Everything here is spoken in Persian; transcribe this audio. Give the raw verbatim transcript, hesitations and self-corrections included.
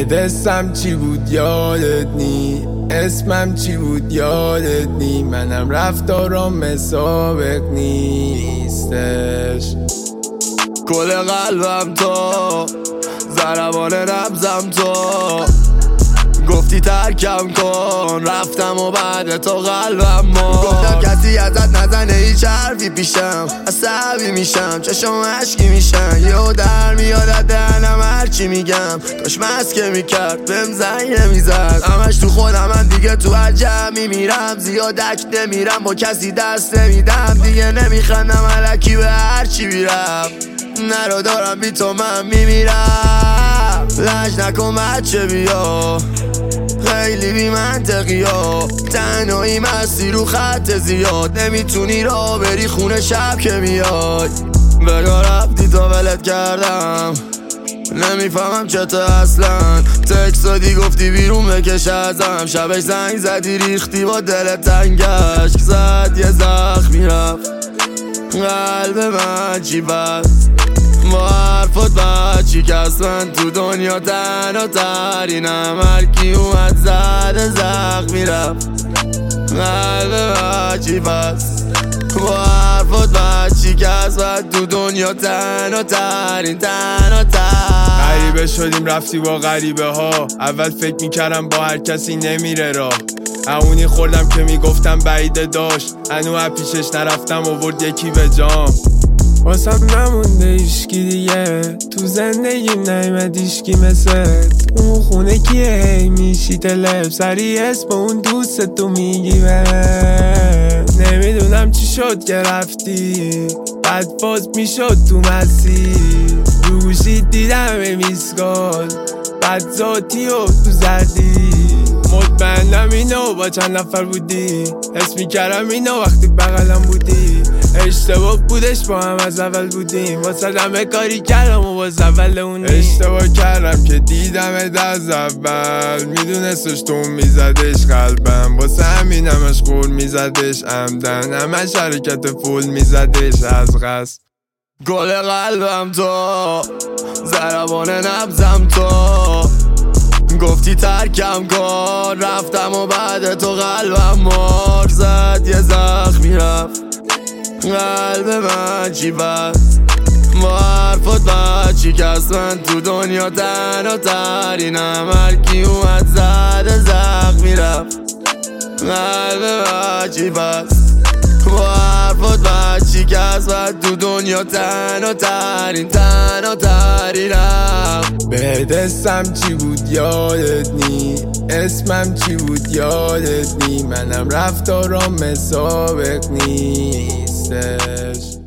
بهت اسم چی بود یادت نی، اسمم چی بود یادت نی، منم رفتارم مسابق نیستش. کل قلبم تو، ضربان نبضم تو، گفتی ترکم کن رفتم و بعد تو قلبم ما. گفتم کسی ازت نزنه هیچ حرفی پیشم، عصبی میشم چشم عشقی میشن، یهو در میاد از دهنم هرچی میگم، کاش مسکه میکرد بهم زنگ نمیزد. همش تو خودم من دیگه تو هر جمعی میرم، زیادک نمیرم با کسی دست نمیدم، دیگه نمیخندم الکی به هرچی میرم، نرو دارم بی تو من میمیرم. لج نکن بچه بیا، خیلی بی منطقی ها، تنهایی مستی رو خط زیاد، نمیتونی را بری خونه شب که میای. بگاه رفتی تا ولت کردم، نمیفهمم چطور اصلا، تکس دادی گفتی بیرون بکش ازم، شبش زنگ زدی ریختی با دل تنگش، زد یه زخمی رفت قلب من چی بست، با حرفات بعد چی کس، من تو دنیا تنها ترینم، هرکی اومد زده زخمی رفت قلب من چی بست، با حرفات بعد چی کس، من تو دنیا تنها ترین تنها تر. غریبه شدیم رفتی با غریبه ها، اول فکر میکردم با هر کسی نمیره راه، اونی خوردم که میگفتم بعیده داشت، هنو پیشش نرفتم آورد یکی به جام. واسم نمونده ایشکی دیگه، تو زندگیم نیمد ایشکی مثل اون خونه کیه، هی میشی تلف سری اسم اون دوست تو میگی به، نمیدونم چی شد که رفتی، بعد باز میشد تو مسیر، روشی دیدم میسکال بعد ذاتی و تو زدی، مطمئنم اینو با چند نفر بودی، حس میکردم اینو وقتی بغلم بودی، اشتباه بودش با هم از اول بودیم، واسه همه کاری کردم و باز اول اونی، اشتباه کردم که دیدم از اول، میدونستش تو میزدش قلبم، واسه همین همش قول میزدش عمدن، همش حرکت فول میزدش از قصد. گل قلبم تو، ضربان نبضم تو، گفتی ترکم کن رفتم و بعد تو قلبم مار، زد یه زخمی رفت قلب من چی بست، با حرفات بعد چی کس، من تو دنیا تنها ترینم، هرکی اومد زده زخمی رفت قلب من چی بست، با حرفات بعد چی کس، من تو دنیا تنها ترین تنها ترینم. بهت اسم چی بود یادت نی، اسمم چی بود یادت نی، منم رفتارم مسابق نیستش.